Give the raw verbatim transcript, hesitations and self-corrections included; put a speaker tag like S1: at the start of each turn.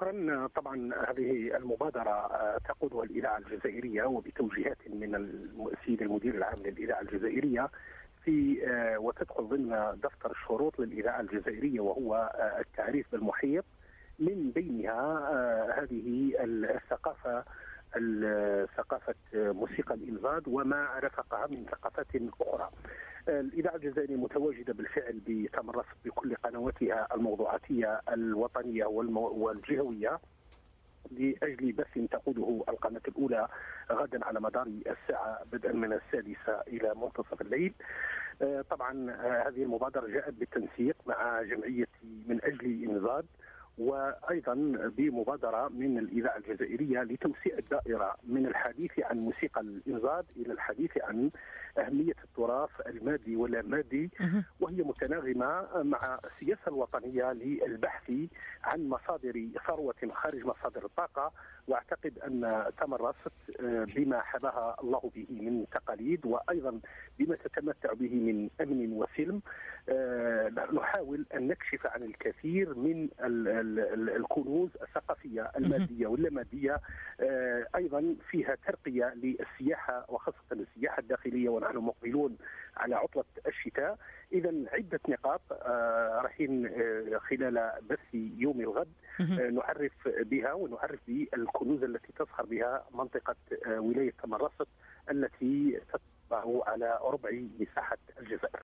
S1: شكرا. طبعا هذه المبادرة تقودها الإذاعة الجزائرية وبتوجيهات من السيد المدير العام للإذاعة الجزائرية في وتدخل ضمن دفتر الشروط للإذاعة الجزائرية، وهو التعريف بالمحيط، من بينها هذه الثقافة ثقافة موسيقى الإنزاد وما رافقها من ثقافات أخرى. الإذاعة الجزائرية متواجدة بالفعل بتمرس بكل قنواتها الموضوعاتية الوطنية والجهوية لأجل بث تقوده القناة الأولى غدا على مدار الساعة بدءا من السادسة إلى منتصف الليل. طبعا هذه المبادرة جاءت بالتنسيق مع جمعية من أجل إنزاد، وأيضا بمبادرة من الإذاعة الجزائرية لتوسيع الدائرة من الحديث عن موسيقى الإنزاد إلى الحديث عن أهمية التراث المادي ولا مادي، وهي متناغمة مع السياسة الوطنية للبحث عن مصادر ثروة خارج مصادر الطاقة. واعتقد ان تمرست بما حباها الله به من تقاليد، وايضا بما تتمتع به من امن وسلم. نحاول ان نكشف عن الكثير من الكنوز الثقافيه الماديه واللاماديه، ايضا فيها ترقيه للسياحه وخاصه السياحه الداخليه، ونحن مقبلون على عطله الشتاء. اذا عده نقاط رايحين خلال بث يوم الغد نعرف بها ونعرف بالكنوز التي تزخر بها منطقة ولاية تمرست التي تتبع على ربع مساحة الجزائر.